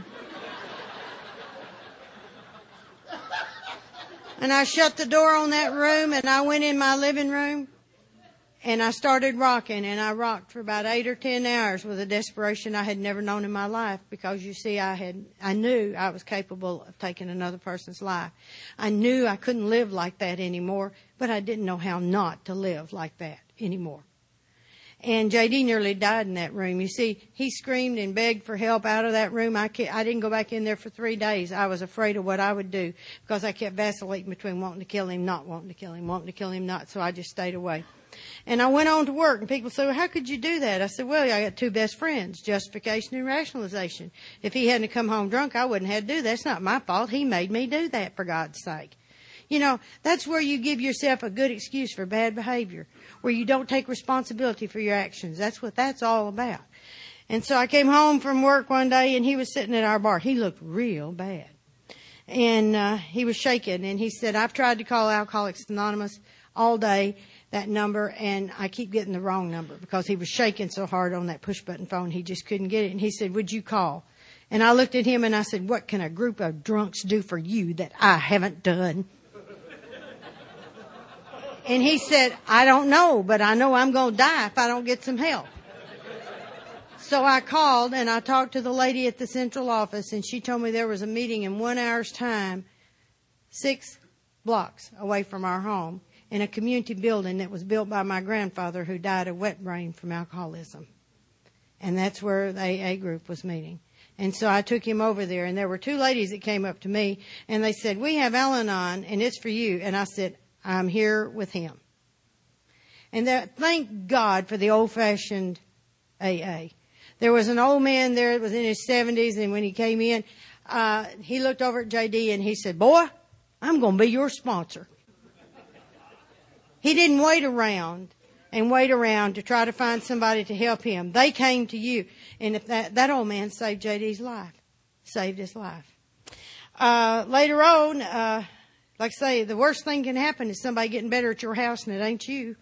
And I shut the door on that room, and I went in my living room, and I started rocking, and I rocked for about 8 or 10 hours with a desperation I had never known in my life, because you see, I knew I was capable of taking another person's life. I knew I couldn't live like that anymore, but I didn't know how not to live like that anymore. And J.D. nearly died in that room. You see, he screamed and begged for help out of that room. I didn't go back in there for 3 days. I was afraid of what I would do, because I kept vacillating between wanting to kill him, not wanting to kill him, wanting to kill him, not. So I just stayed away. And I went on to work, and people said, well, how could you do that? I said, well, I got 2 best friends, justification and rationalization. If he hadn't come home drunk, I wouldn't have to do that. It's not my fault. He made me do that, for God's sake. You know, that's where you give yourself a good excuse for bad behavior, where you don't take responsibility for your actions. That's what that's all about. And so I came home from work one day, and he was sitting at our bar. He looked real bad. And he was shaking, and he said, I've tried to call Alcoholics Anonymous all day, that number, and I keep getting the wrong number, because he was shaking so hard on that push-button phone, he just couldn't get it. And he said, would you call? And I looked at him, and I said, what can a group of drunks do for you that I haven't done? And he said, I don't know, but I know I'm going to die if I don't get some help. So I called, and I talked to the lady at the central office, and she told me there was a meeting in 1 hour's time, 6 blocks away from our home, in a community building that was built by my grandfather, who died of wet brain from alcoholism. And that's where the AA group was meeting. And so I took him over there, and there were 2 ladies that came up to me, and they said, we have Al-Anon, and it's for you. And I said, I'm here with him. And thank God for the old-fashioned AA. There was an old man there that was in his 70s, and when he came in, he looked over at J.D. and he said, boy, I'm going to be your sponsor. He didn't wait around to try to find somebody to help him. They came to you. And if that old man saved J.D.'s life, saved his life. Later on, like I say, the worst thing can happen is somebody getting better at your house, and it ain't you.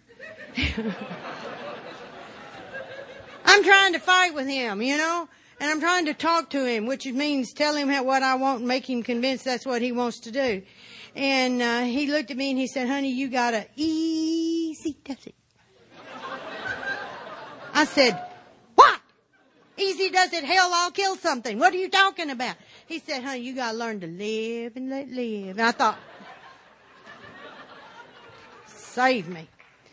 I'm trying to fight with him, you know, and I'm trying to talk to him, which means tell him what I want and make him convinced that's what he wants to do. And he looked at me and he said, honey, you gotta easy does it. I said, what? Easy does it? Hell, I'll kill something. What are you talking about? He said, honey, you gotta learn to live and let live. And I thought, save me.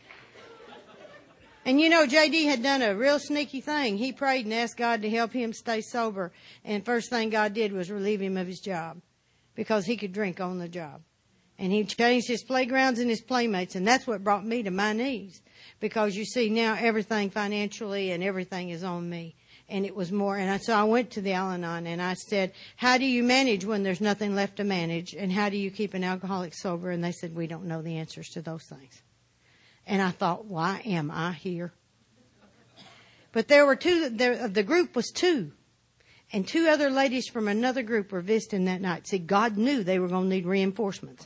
And you know, J.D. had done a real sneaky thing. He prayed and asked God to help him stay sober. And first thing God did was relieve him of his job, because he could drink on the job. And he changed his playgrounds and his playmates, and that's what brought me to my knees. Because you see, now everything financially and everything is on me. And it was more, so I went to the Al-Anon and I said, how do you manage when there's nothing left to manage? And how do you keep an alcoholic sober? And they said, we don't know the answers to those things. And I thought, why am I here? But there were the group was 2. And 2 other ladies from another group were visiting that night. See, God knew they were going to need reinforcements.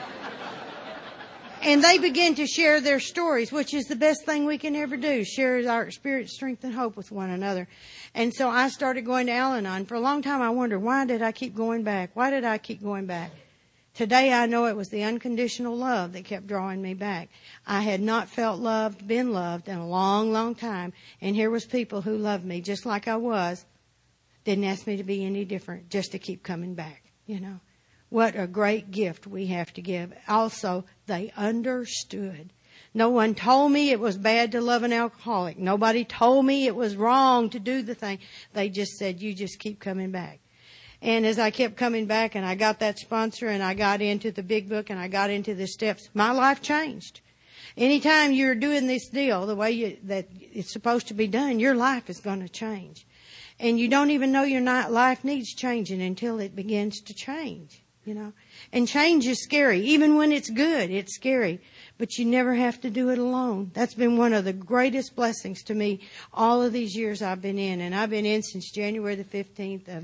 And they began to share their stories, which is the best thing we can ever do, share our experience, strength, and hope with one another. And so I started going to Al-Anon. For a long time I wondered, why did I keep going back? Why did I keep going back? Today I know it was the unconditional love that kept drawing me back. I had not felt loved, been loved in a long, long time. And here was people who loved me just like I was. Didn't ask me to be any different, just to keep coming back, you know. What a great gift we have to give. Also, they understood. No one told me it was bad to love an alcoholic. Nobody told me it was wrong to do the thing. They just said, you just keep coming back. And as I kept coming back and I got that sponsor and I got into the big book and I got into the steps, my life changed. Anytime you're doing this deal the way that it's supposed to be done, your life is going to change. And you don't even know your life needs changing until it begins to change. You know, and change is scary. Even when it's good, it's scary. But you never have to do it alone. That's been one of the greatest blessings to me all of these years I've been in. And I've been in since January the 15th of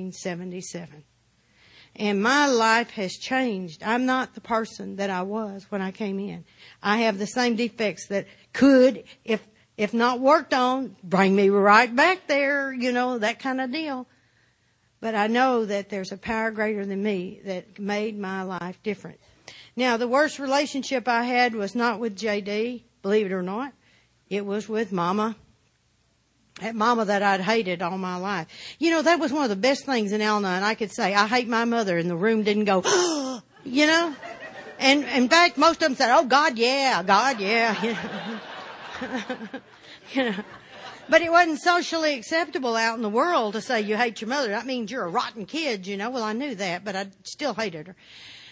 1977. And my life has changed. I'm not the person that I was when I came in. I have the same defects that could, if not worked on, bring me right back there, you know, that kind of deal. But I know that there's a power greater than me that made my life different. Now, the worst relationship I had was not with J.D., believe it or not. It was with Mama. That Mama that I'd hated all my life. You know, that was one of the best things in Al-Anon. I could say, I hate my mother, and the room didn't go, you know. And in fact, most of them said, oh, God, yeah, God, yeah. You know. You know. But it wasn't socially acceptable out in the world to say you hate your mother. That means you're a rotten kid, you know. Well, I knew that, but I still hated her.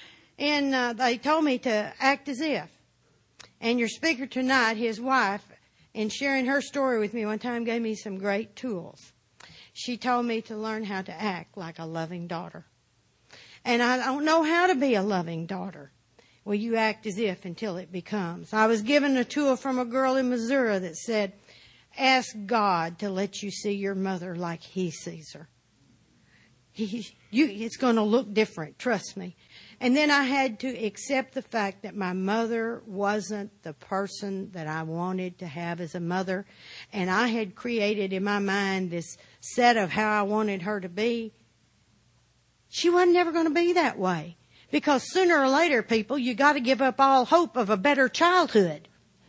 And they told me to act as if. And your speaker tonight, his wife, in sharing her story with me one time, gave me some great tools. She told me to learn how to act like a loving daughter. And I don't know how to be a loving daughter. Well, you act as if until it becomes. I was given a tool from a girl in Missouri that said, ask God to let you see your mother like He sees her. It's going to look different, trust me. And then I had to accept the fact that my mother wasn't the person that I wanted to have as a mother. And I had created in my mind this set of how I wanted her to be. She wasn't ever going to be that way. Because sooner or later, people, you got to give up all hope of a better childhood.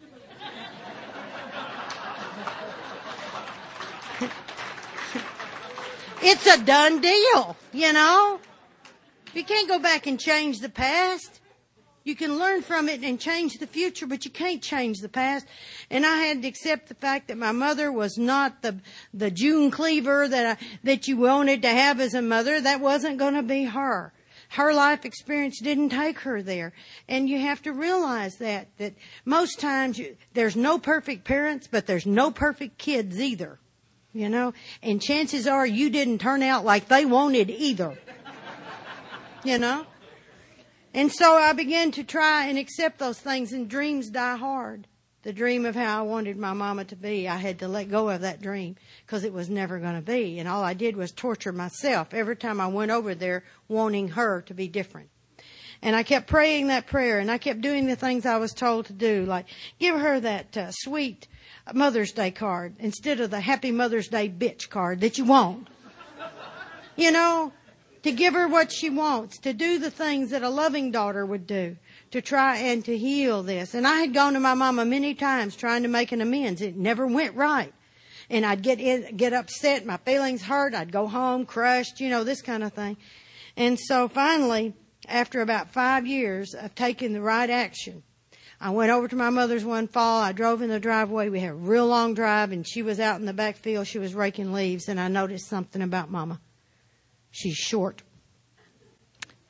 It's a done deal, you know. You can't go back and change the past. You can learn from it and change the future, but you can't change the past. And I had to accept the fact that my mother was not the June Cleaver that you wanted to have as a mother. That wasn't going to be her. Her life experience didn't take her there. And you have to realize that most times there's no perfect parents, but there's no perfect kids either. You know, and chances are you didn't turn out like they wanted either. You know? And so I began to try and accept those things, and dreams die hard. The dream of how I wanted my mama to be, I had to let go of that dream because it was never going to be. And all I did was torture myself every time I went over there wanting her to be different. And I kept praying that prayer, and I kept doing the things I was told to do, like give her that sweet Mother's Day card instead of the Happy Mother's Day bitch card that you want. You know, to give her what she wants, to do the things that a loving daughter would do, to try and to heal this. And I had gone to my mama many times trying to make an amends. It never went right. And I'd get upset, my feelings hurt, I'd go home crushed, you know, this kind of thing. And so finally, after about 5 years of taking the right action, I went over to my mother's one fall. I drove in the driveway. We had a real long drive, and she was out in the back field. She was raking leaves, and I noticed something about Mama. She's short.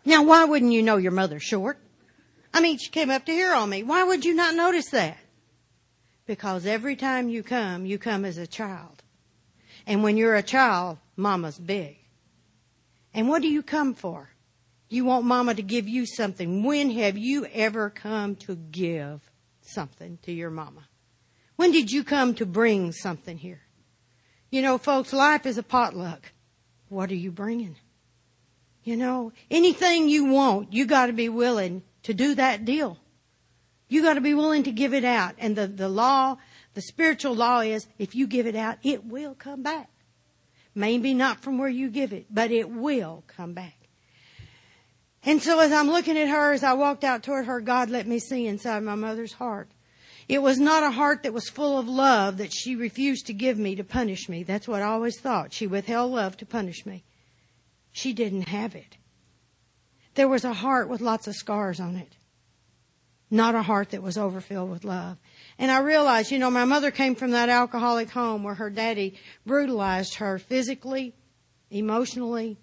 Now, why wouldn't you know your mother's short? I mean, she came up to here on me. Why would you not notice that? Because every time you come as a child. And when you're a child, Mama's big. And what do you come for? You want Mama to give you something. When have you ever come to give something to your Mama? When did you come to bring something here? You know, folks, life is a potluck. What are you bringing? You know, anything you want, you got to be willing to do that deal. You got to be willing to give it out. And the law, the spiritual law is, if you give it out, it will come back. Maybe not from where you give it, but it will come back. And so as I'm looking at her, as I walked out toward her, God let me see inside my mother's heart. It was not a heart that was full of love that she refused to give me to punish me. That's what I always thought. She withheld love to punish me. She didn't have it. There was a heart with lots of scars on it. Not a heart that was overfilled with love. And I realized, you know, my mother came from that alcoholic home where her daddy brutalized her physically, emotionally,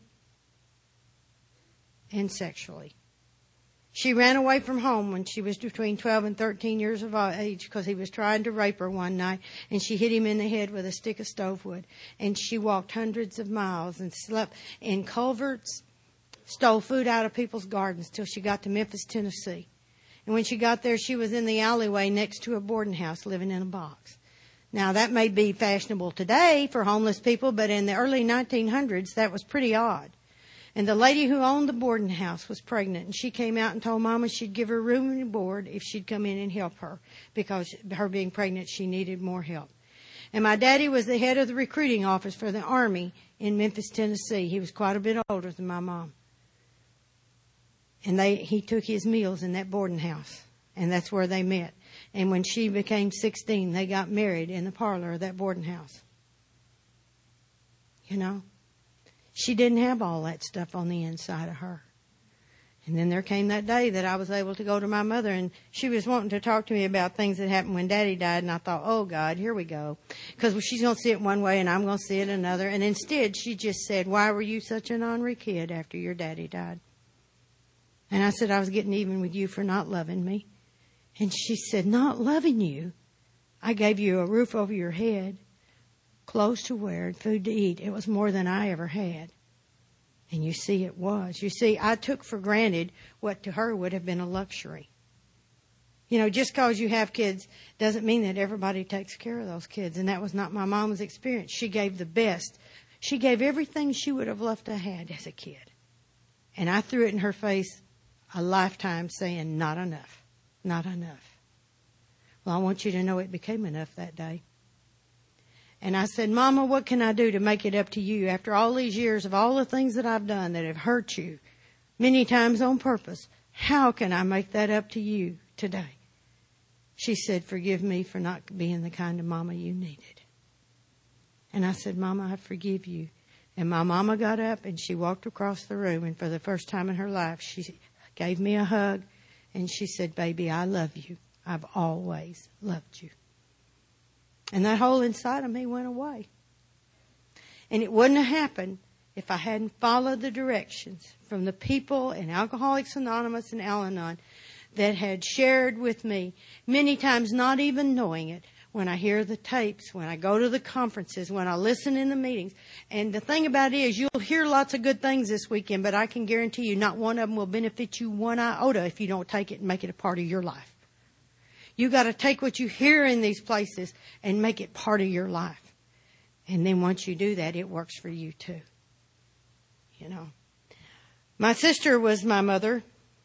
and sexually. She ran away from home when she was between 12 and 13 years of age because he was trying to rape her one night, and she hit him in the head with a stick of stove wood. And she walked hundreds of miles and slept in culverts, stole food out of people's gardens till she got to Memphis, Tennessee. And when she got there, she was in the alleyway next to a boarding house living in a box. Now, that may be fashionable today for homeless people, but in the early 1900s, that was pretty odd. And the lady who owned the boarding house was pregnant, and she came out and told Mama she'd give her room and board if she'd come in and help her, because her being pregnant, she needed more help. And my daddy was the head of the recruiting office for the Army in Memphis, Tennessee. He was quite a bit older than my mom. And he took his meals in that boarding house, and that's where they met. And when she became 16, they got married in the parlor of that boarding house. You know? She didn't have all that stuff on the inside of her. And then there came that day that I was able to go to my mother, and she was wanting to talk to me about things that happened when Daddy died, and I thought, oh, God, here we go. Because she's going to see it one way, and I'm going to see it another. And instead, she just said, why were you such an ornery kid after your daddy died? And I said, I was getting even with you for not loving me. And she said, not loving you? I gave you a roof over your head, clothes to wear, and food to eat. It was more than I ever had. And you see, it was. You see, I took for granted what to her would have been a luxury. You know, just because you have kids doesn't mean that everybody takes care of those kids. And that was not my mom's experience. She gave the best. She gave everything she would have loved to have had as a kid. And I threw it in her face a lifetime saying, not enough, not enough. Well, I want you to know it became enough that day. And I said, Mama, what can I do to make it up to you after all these years of all the things that I've done that have hurt you, many times on purpose? How can I make that up to you today? She said, forgive me for not being the kind of mama you needed. And I said, Mama, I forgive you. And my mama got up and she walked across the room, and for the first time in her life, she gave me a hug, and she said, baby, I love you. I've always loved you. And that hole inside of me went away. And it wouldn't have happened if I hadn't followed the directions from the people in Alcoholics Anonymous and Al-Anon that had shared with me, many times not even knowing it, when I hear the tapes, when I go to the conferences, when I listen in the meetings. And the thing about it is, you'll hear lots of good things this weekend, but I can guarantee you not one of them will benefit you one iota if you don't take it and make it a part of your life. You got to take what you hear in these places and make it part of your life. And then once you do that, it works for you too. You know. My sister was my mother.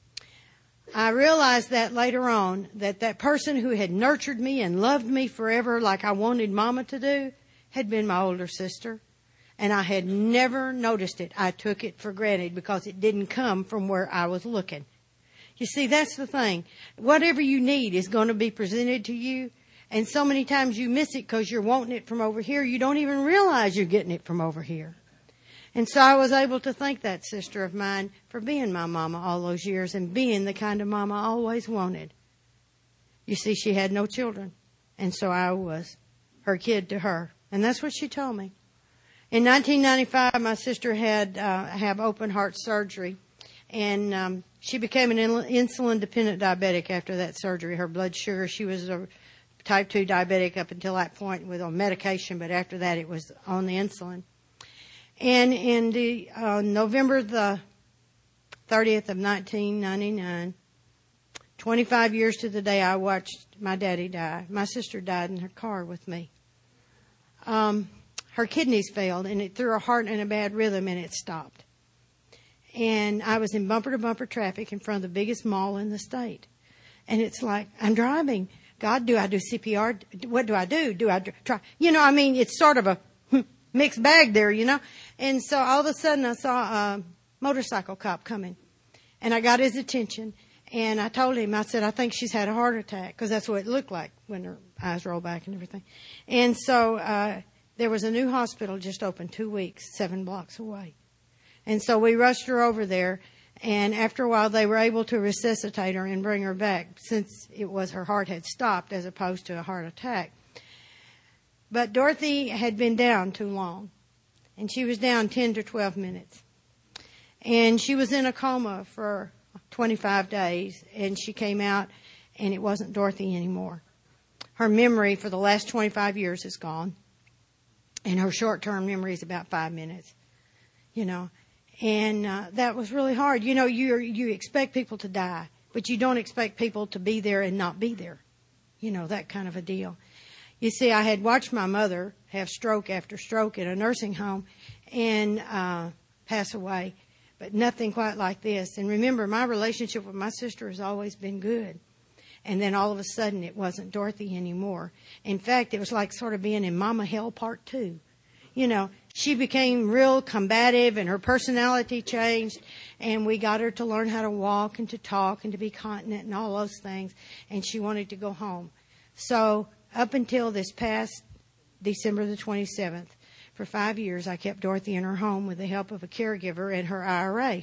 I realized that later on, that person who had nurtured me and loved me forever like I wanted Mama to do had been my older sister. And I had never noticed it. I took it for granted because it didn't come from where I was looking. You see, that's the thing. Whatever you need is going to be presented to you. And so many times you miss it because you're wanting it from over here. You don't even realize you're getting it from over here. And so I was able to thank that sister of mine for being my mama all those years and being the kind of mama I always wanted. You see, she had no children. And so I was her kid to her. And that's what she told me. In 1995, my sister had have open heart surgery. And she became an insulin-dependent diabetic after that surgery. Her blood sugar, she was a type 2 diabetic up until that point with on medication, but after that it was on the insulin. And in November the 30th of 1999, 25 years to the day I watched my daddy die, my sister died in her car with me. Her kidneys failed, and it threw her heart in a bad rhythm, and it stopped. And I was in bumper-to-bumper traffic in front of the biggest mall in the state. And it's like, I'm driving. God, do I do CPR? What do I do? Do I try? You know, I mean, it's sort of a mixed bag there, you know. And so all of a sudden I saw a motorcycle cop coming. And I got his attention. And I told him, I said, I think she's had a heart attack, because that's what it looked like when her eyes rolled back and everything. And so there was a new hospital just opened 2 weeks, 7 blocks away. And so we rushed her over there, and after a while they were able to resuscitate her and bring her back, since it was her heart had stopped as opposed to a heart attack. But Dorothy had been down too long, and she was down 10 to 12 minutes. And she was in a coma for 25 days, and she came out, and it wasn't Dorothy anymore. Her memory for the last 25 years is gone, and her short-term memory is about 5 minutes, you know. And that was really hard. You know, you expect people to die, but you don't expect people to be there and not be there. You know, that kind of a deal. You see, I had watched my mother have stroke after stroke in a nursing home and pass away, but nothing quite like this. And remember, my relationship with my sister has always been good. And then all of a sudden, it wasn't Dorothy anymore. In fact, it was like sort of being in Mama Hell Part 2. You know, she became real combative and her personality changed, and we got her to learn how to walk and to talk and to be continent and all those things, and she wanted to go home. So up until this past December the 27th, for 5 years, I kept Dorothy in her home with the help of a caregiver and her IRA.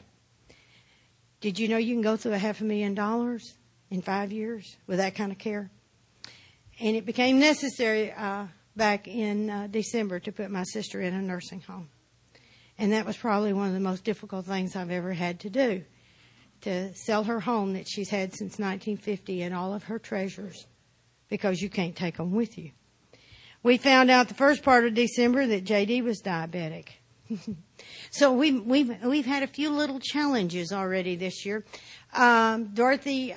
Did you know you can go through $500,000 in 5 years with that kind of care? And it became necessary back in December to put my sister in a nursing home. And that was probably one of the most difficult things I've ever had to do, to sell her home that she's had since 1950 and all of her treasures, because you can't take them with you. We found out the first part of December that J.D. was diabetic. So we've had a few little challenges already this year. Dorothy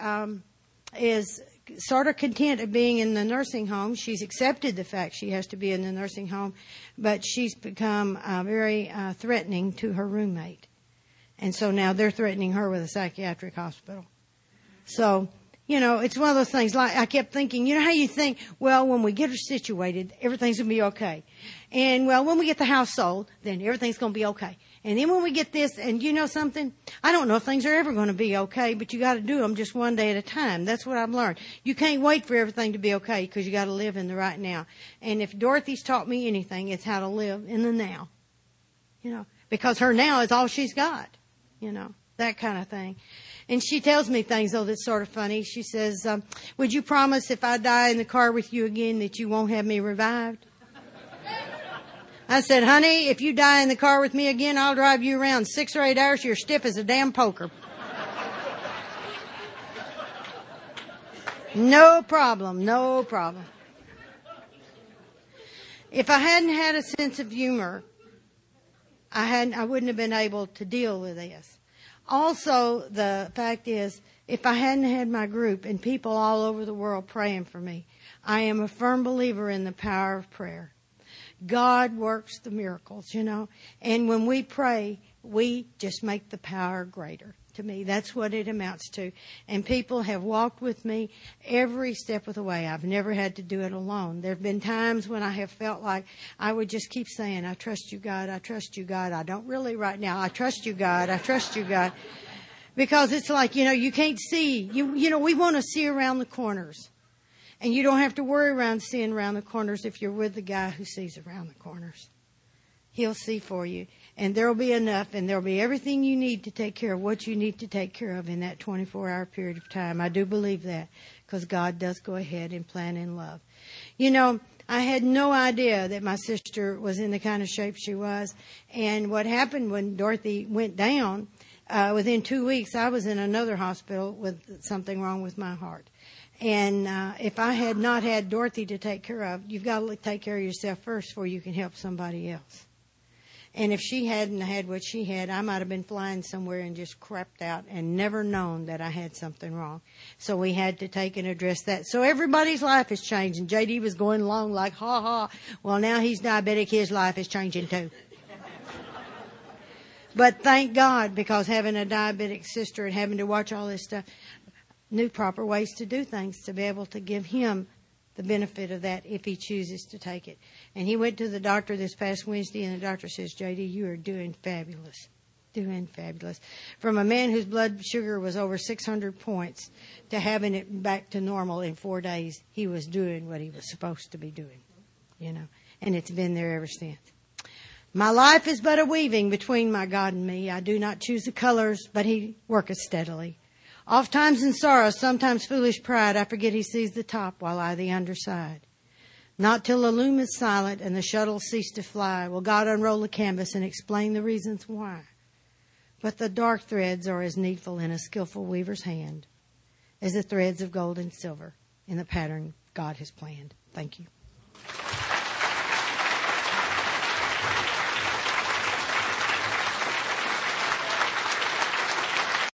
is sort of content of being in the nursing home. She's accepted the fact she has to be in the nursing home, but she's become very threatening to her roommate. And so now they're threatening her with a psychiatric hospital. So, you know, it's one of those things, like I kept thinking, you know how you think, well, when we get her situated, everything's going to be okay. And, well, when we get the house sold, then everything's going to be okay. And then when we get this, and you know something? I don't know if things are ever going to be okay, but you got to do them just one day at a time. That's what I've learned. You can't wait for everything to be okay, because you got to live in the right now. And if Dorothy's taught me anything, it's how to live in the now. You know, because her now is all she's got. You know, that kind of thing. And she tells me things, though, that's sort of funny. She says, would you promise if I die in the car with you again that you won't have me revived? I said, honey, if you die in the car with me again, I'll drive you around 6 or 8 hours. You're stiff as a damn poker. No problem, no problem. If I hadn't had a sense of humor, I wouldn't have been able to deal with this. Also, the fact is, if I hadn't had my group and people all over the world praying for me, I am a firm believer in the power of prayer. God works the miracles, you know. And when we pray, we just make the power greater. To me, that's what it amounts to. And people have walked with me every step of the way. I've never had to do it alone. There have been times when I have felt like I would just keep saying, I trust you, God. I trust you, God. I don't really right now. I trust you, God. I trust you, God. Because it's like, you know, you can't see. You know, we want to see around the corners. And you don't have to worry around seeing around the corners if you're with the guy who sees around the corners. He'll see for you. And there'll be enough, and there'll be everything you need to take care of what you need to take care of in that 24-hour period of time. I do believe that, because God does go ahead and plan in love. You know, I had no idea that my sister was in the kind of shape she was. And what happened when Dorothy went down, within 2 weeks, I was in another hospital with something wrong with my heart. And if I had not had Dorothy to take care of, you've got to take care of yourself first before you can help somebody else. And if she hadn't had what she had, I might have been flying somewhere and just crapped out and never known that I had something wrong. So we had to take and address that. So everybody's life is changing. J.D. was going along like, ha ha. Well, now he's diabetic. His life is changing too. But thank God, because having a diabetic sister and having to watch all this stuff, knew proper ways to do things to be able to give him the benefit of that if he chooses to take it. And he went to the doctor this past Wednesday, and the doctor says, J.D., you are doing fabulous. Doing fabulous. From a man whose blood sugar was over 600 points to having it back to normal in 4 days, he was doing what he was supposed to be doing, you know. And it's been there ever since. My life is but a weaving between my God and me. I do not choose the colors, but he worketh steadily. Oft times in sorrow, sometimes foolish pride, I forget he sees the top while I the underside. Not till the loom is silent and the shuttle cease to fly will God unroll the canvas and explain the reasons why. But the dark threads are as needful in a skillful weaver's hand as the threads of gold and silver in the pattern God has planned. Thank you.